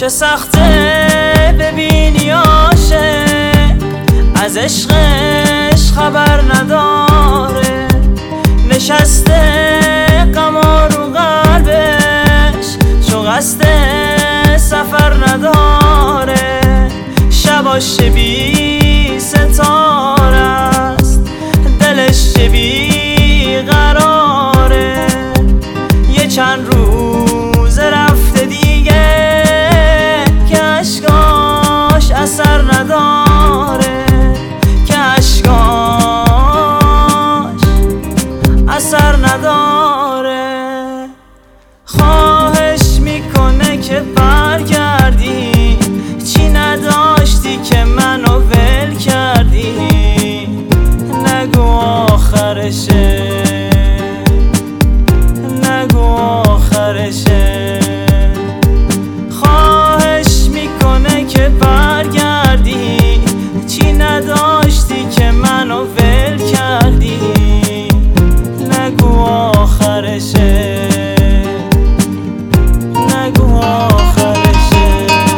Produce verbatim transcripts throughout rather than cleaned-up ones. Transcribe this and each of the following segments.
چه سخته ببینی عاشق از عشقش خبر نداره، نشسته غم رو قلبش چو قصد سفر نداره، شباش بی ستاره است دلش بی قراره، یه چند روز رفته دیگه که اشکاش اثر نداره، که اشکاش اثر نداره. خواهش میکنه که برگردی، چی نداشتی که منو ول کردی، نگو آخرشه، نگو آخرشه. خواهش میکنه که برگردی، چی نداشتی که منو ول کردی، نگو آخرشه، نگو آخرشه.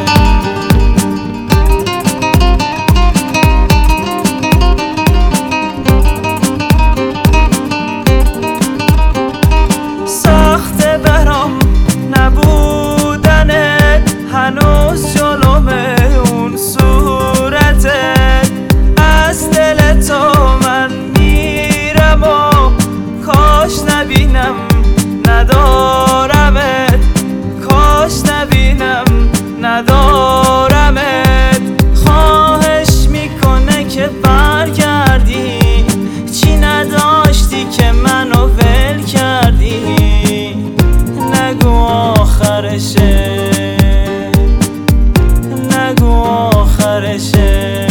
سخته برام نبودنت، هنوز جلومه اون صورتت، از دل تو من میرم و کاش نبینم ندارمت، کاش نبینم ندارمت. خواهش میکنه که برگردی، چی نداشتی که منو ول کردی، نگو آخرشه، نگو آخرشه.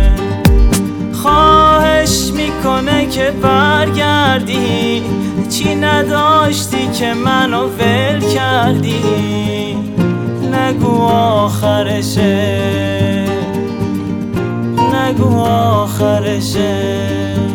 خواهش میکنه که برگردی، چی نداشتی که منو ول کردی، نگو آخرشه، نگو آخرشه.